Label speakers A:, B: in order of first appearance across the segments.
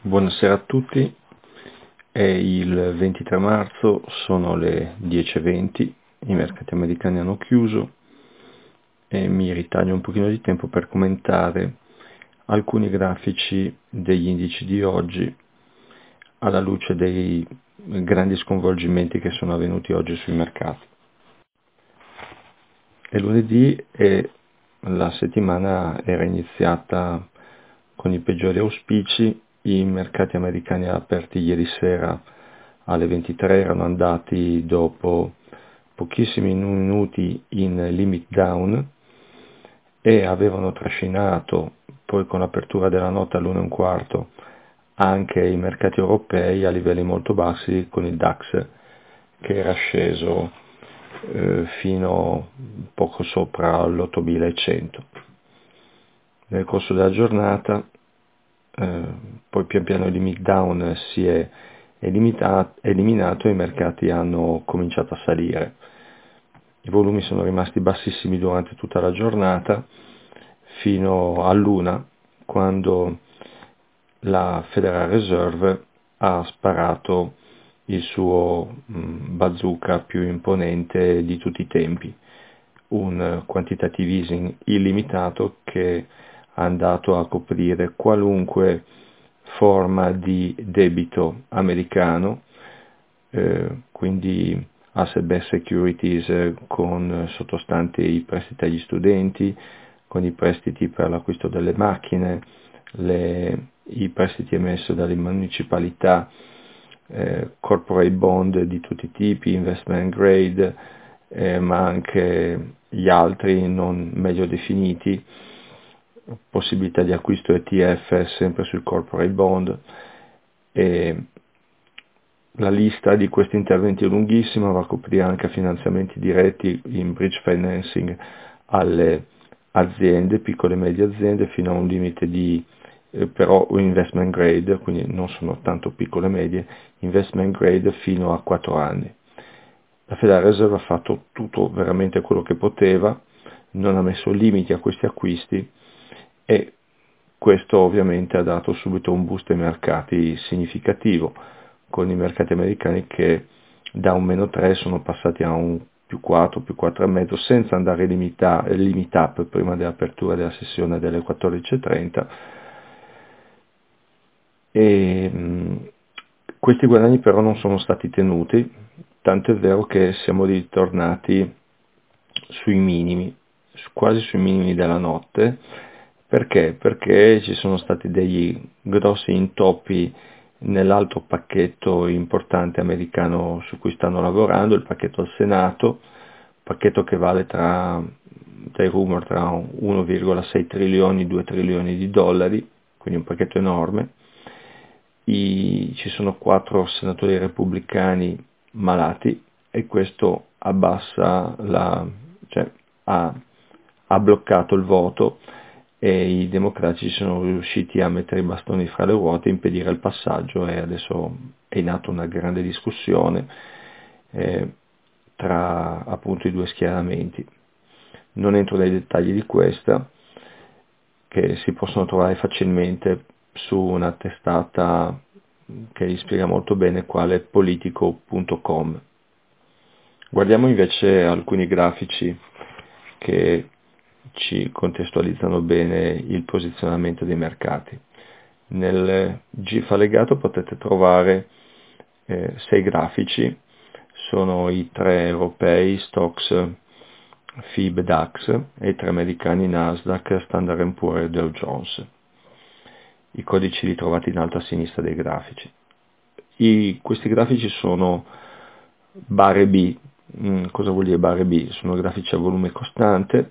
A: Buonasera a tutti, è il 23 marzo, sono le 10:20, i mercati americani hanno chiuso e mi ritaglio un pochino di tempo per commentare alcuni grafici degli indici di oggi alla luce dei grandi sconvolgimenti che sono avvenuti oggi sui mercati. È lunedì e la settimana era iniziata con i peggiori auspici. I mercati americani aperti ieri sera alle 23 erano andati dopo pochissimi minuti in limit down e avevano trascinato poi con l'apertura della notte all'1:15 anche i mercati europei a livelli molto bassi, con il DAX che era sceso fino poco sopra l'8100. Nel corso della giornata poi pian piano il limit down si è eliminato e i mercati hanno cominciato a salire. I volumi sono rimasti bassissimi durante tutta la giornata fino all'una, quando la Federal Reserve ha sparato il suo bazooka più imponente di tutti i tempi, un quantitative easing illimitato che è andato a coprire qualunque forma di debito americano, quindi asset-backed securities con sottostanti i prestiti agli studenti, con i prestiti per l'acquisto delle macchine, i prestiti emessi dalle municipalità, corporate bond di tutti i tipi, investment grade, ma anche gli altri non meglio definiti, possibilità di acquisto ETF sempre sul corporate bond, e la lista di questi interventi è lunghissima, va a coprire anche finanziamenti diretti in bridge financing alle aziende, piccole e medie aziende, fino a un limite di però investment grade, quindi non sono tanto piccole e medie, investment grade fino a 4 anni. La Federal Reserve ha fatto tutto veramente quello che poteva, non ha messo limiti a questi acquisti e questo ovviamente ha dato subito un boost ai mercati significativo, con i mercati americani che da un -3 sono passati a un +4, +4,5, senza andare limit up prima dell'apertura della sessione delle 14:30. Questi guadagni però non sono stati tenuti, tanto è vero che siamo ritornati sui minimi, quasi sui minimi della notte. Perché? Perché ci sono stati degli grossi intoppi nell'altro pacchetto importante americano su cui stanno lavorando, il pacchetto al Senato, pacchetto che vale dai rumor tra 1,6 trilioni, 2 trilioni di dollari, quindi un pacchetto enorme. Ci sono 4 senatori repubblicani malati e questo abbassa ha bloccato il voto e i democratici sono riusciti a mettere i bastoni fra le ruote, impedire il passaggio e adesso è in atto una grande discussione tra appunto i due schieramenti. Non entro nei dettagli di questa, che si possono trovare facilmente su una testata che li spiega molto bene, quale politico.com. Guardiamo invece alcuni grafici che ci contestualizzano bene il posizionamento dei mercati. Nel GIF allegato potete trovare 6 grafici, sono i 3 europei, Stoxx, FIB, DAX, e i 3 americani, Nasdaq, Standard & Poor's e Dow Jones. I codici li trovate in alto a sinistra dei grafici. Questi grafici sono barre B. Cosa vuol dire barre B? Sono grafici a volume costante.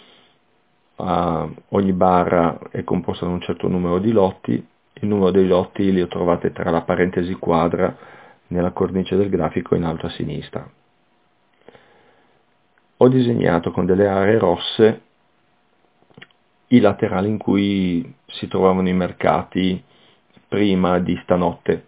A: Ogni barra è composta da un certo numero di lotti. Il numero dei lotti li trovate tra la parentesi quadra nella cornice del grafico in alto a sinistra. Ho disegnato con delle aree rosse i laterali in cui si trovavano i mercati prima di stanotte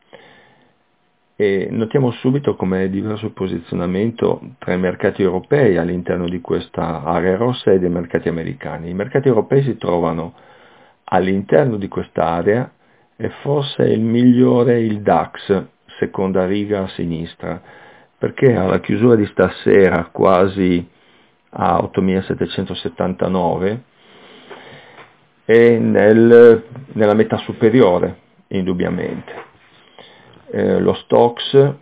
A: e notiamo subito come è diverso il posizionamento tra i mercati europei all'interno di questa area rossa e dei mercati americani. I mercati europei si trovano all'interno di questa area e forse è il migliore il DAX, seconda riga a sinistra, perché alla chiusura di stasera quasi a 8.779 e nella metà superiore, indubbiamente. Lo Stoxx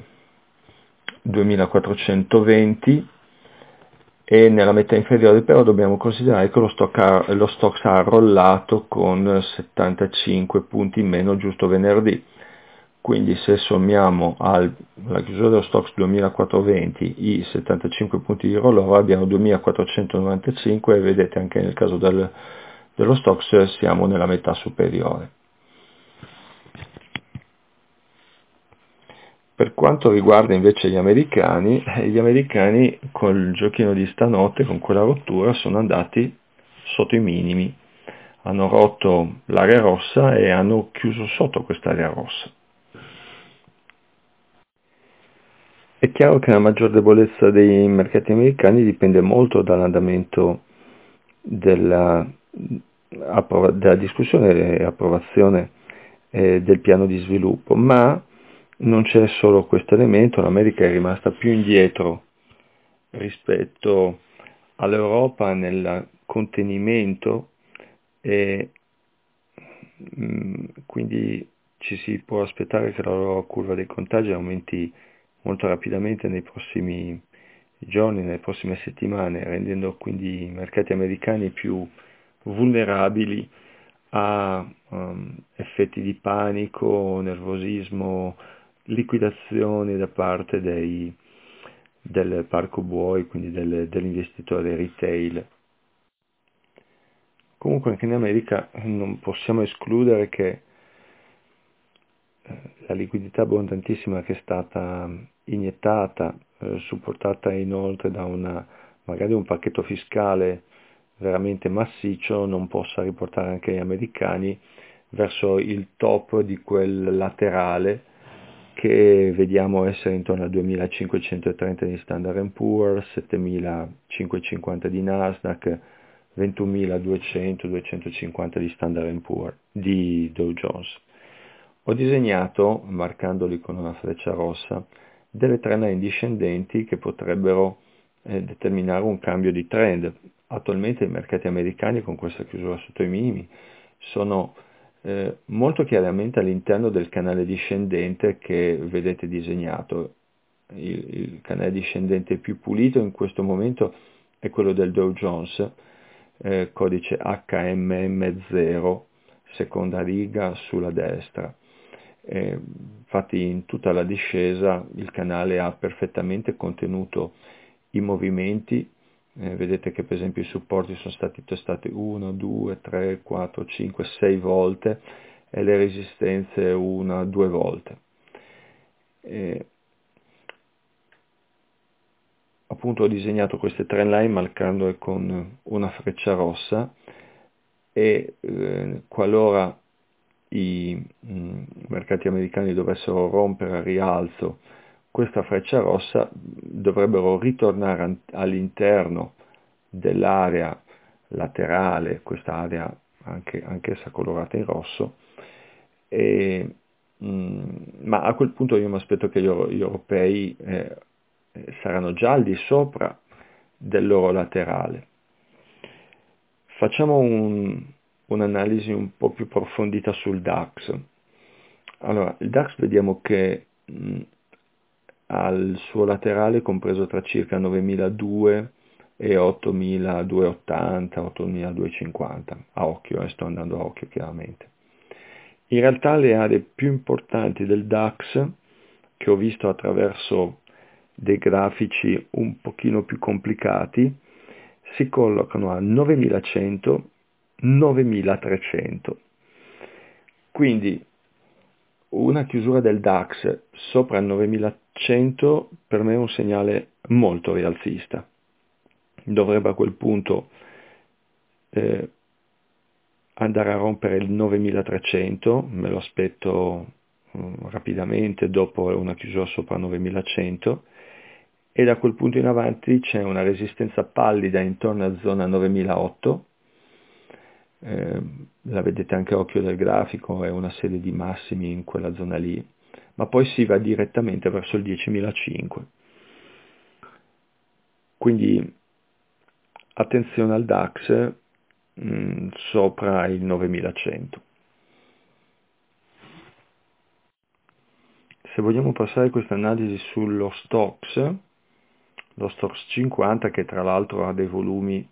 A: 2420 e nella metà inferiore però dobbiamo considerare che lo Stoxx ha rollato con 75 punti in meno giusto venerdì. Quindi se sommiamo alla chiusura dello Stoxx 2420 i 75 punti di rollover abbiamo 2495 e vedete anche nel caso dello Stoxx siamo nella metà superiore. Per quanto riguarda invece gli americani col giochino di stanotte, con quella rottura, sono andati sotto i minimi, hanno rotto l'area rossa e hanno chiuso sotto quest'area rossa. È chiaro che la maggior debolezza dei mercati americani dipende molto dall'andamento della discussione e approvazione del piano di sviluppo, ma non c'è solo questo elemento, l'America è rimasta più indietro rispetto all'Europa nel contenimento e quindi ci si può aspettare che la loro curva dei contagi aumenti molto rapidamente nei prossimi giorni, nelle prossime settimane, rendendo quindi i mercati americani più vulnerabili a effetti di panico, nervosismo, liquidazioni da parte del parco buoi, quindi dell'investitore retail. Comunque anche in America non possiamo escludere che la liquidità abbondantissima che è stata iniettata, supportata inoltre da magari un pacchetto fiscale veramente massiccio, non possa riportare anche gli americani verso il top di quel laterale che vediamo essere intorno al 2530 di Standard & Poor's, 7550 di Nasdaq, 21.200-250 di Standard & Poor's, di Dow Jones. Ho disegnato, marcandoli con una freccia rossa, delle trendline discendenti che potrebbero determinare un cambio di trend. Attualmente i mercati americani con questa chiusura sotto i minimi sono molto chiaramente all'interno del canale discendente che vedete disegnato. Il canale discendente più pulito in questo momento è quello del Dow Jones, codice HMM0, seconda riga sulla destra. Infatti in tutta la discesa il canale ha perfettamente contenuto i movimenti. Vedete che per esempio i supporti sono stati testati 1, 2, 3, 4, 5, 6 volte e le resistenze 1, 2 volte. Appunto ho disegnato queste trendline marcandole con una freccia rossa e qualora i mercati americani dovessero rompere al rialzo questa freccia rossa, dovrebbero ritornare all'interno dell'area laterale, questa area anch'essa colorata in rosso, ma a quel punto io mi aspetto che gli europei saranno già al di sopra del loro laterale. Facciamo un'analisi un po' più approfondita sul DAX. Allora, il DAX vediamo che ha il suo laterale compreso tra circa 9.200 e 8.280, 8.250, a occhio, sto andando a occhio chiaramente. In realtà le aree più importanti del DAX, che ho visto attraverso dei grafici un pochino più complicati, si collocano a 9.100, 9.300. Quindi una chiusura del DAX sopra il 9.100 per me è un segnale molto rialzista. Dovrebbe a quel punto andare a rompere il 9.300, me lo aspetto rapidamente dopo una chiusura sopra 9.100, e da quel punto in avanti c'è una resistenza pallida intorno a zona 9.008 la vedete anche a occhio del grafico, è una serie di massimi in quella zona lì, ma poi si va direttamente verso il 10.005. Quindi attenzione al DAX sopra il 9.100. Se vogliamo passare questa analisi sullo lo Stoxx 50, che tra l'altro ha dei volumi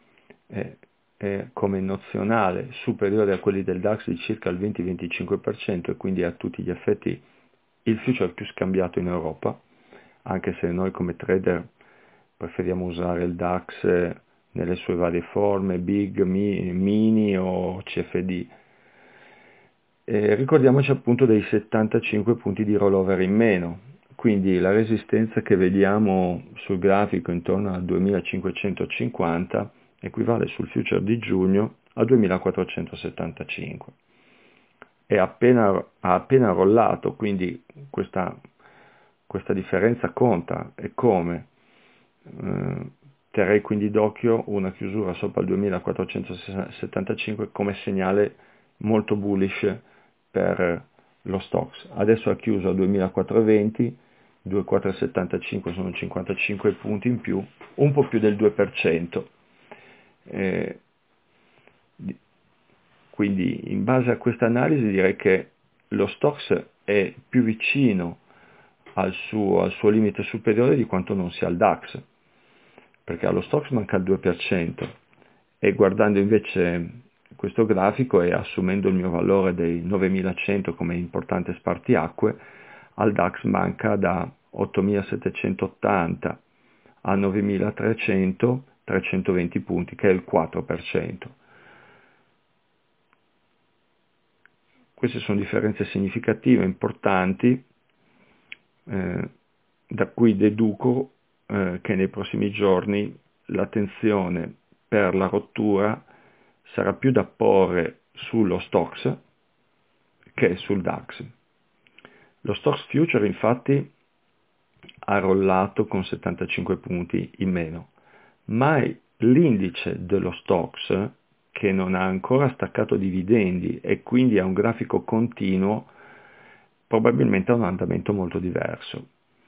A: come nozionale superiori a quelli del DAX di circa il 20-25% e quindi a tutti gli effetti il future più scambiato in Europa, anche se noi come trader preferiamo usare il DAX nelle sue varie forme, big, mini o CFD. Ricordiamoci appunto dei 75 punti di rollover in meno, quindi la resistenza che vediamo sul grafico intorno al 2550 equivale sul future di giugno a 2475. Ha appena rollato, quindi questa differenza conta. E come? Terrei quindi d'occhio una chiusura sopra il 2475 come segnale molto bullish per lo Stoxx. Adesso ha chiuso a 2420, 2475 sono 55 punti in più, un po' più del 2%. Quindi in base a questa analisi direi che lo Stoxx è più vicino al suo limite superiore di quanto non sia il DAX, perché allo Stoxx manca il 2%, e guardando invece questo grafico e assumendo il mio valore dei 9100 come importante spartiacque, al DAX manca da 8780 a 9300 320 punti, che è il 4%. Queste sono differenze significative, importanti, da cui deduco che nei prossimi giorni l'attenzione per la rottura sarà più da porre sullo Stoxx che sul DAX. Lo Stoxx Future infatti ha rollato con 75 punti in meno, ma l'indice dello Stoxx, che non ha ancora staccato dividendi e quindi ha un grafico continuo, probabilmente ha un andamento molto diverso.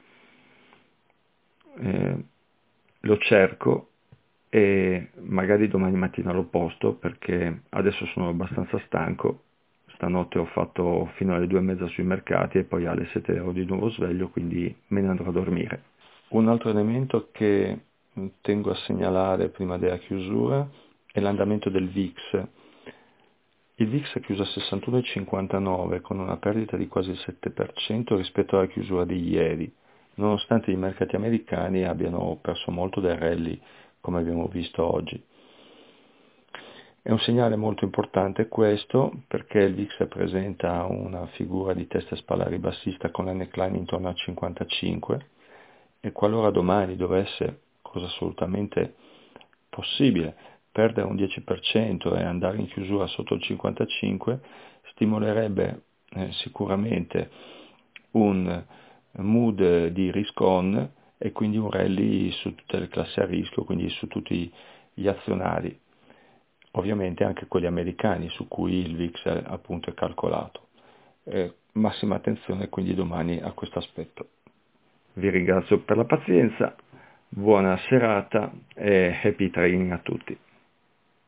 A: Lo cerco e magari domani mattina lo posto, perché adesso sono abbastanza stanco. Stanotte ho fatto fino alle 2:30 sui mercati e poi alle 7 ero di nuovo sveglio, quindi me ne andrò a dormire. Un altro elemento che tengo a segnalare prima della chiusura è l'andamento del VIX. Il VIX è chiuso a 61,59 con una perdita di quasi il 7% rispetto alla chiusura di ieri, nonostante i mercati americani abbiano perso molto dai rally, come abbiamo visto oggi. È un segnale molto importante questo, perché il VIX presenta una figura di testa e spalla ribassista con la neckline intorno a 55, e qualora domani dovesse, cosa assolutamente possibile, perdere un 10% e andare in chiusura sotto il 55, stimolerebbe sicuramente un mood di risk on e quindi un rally su tutte le classi a rischio, quindi su tutti gli azionari, ovviamente anche quelli americani su cui il VIX appunto è calcolato. Massima attenzione quindi domani a questo aspetto. Vi ringrazio per la pazienza, buona serata e happy trading a tutti.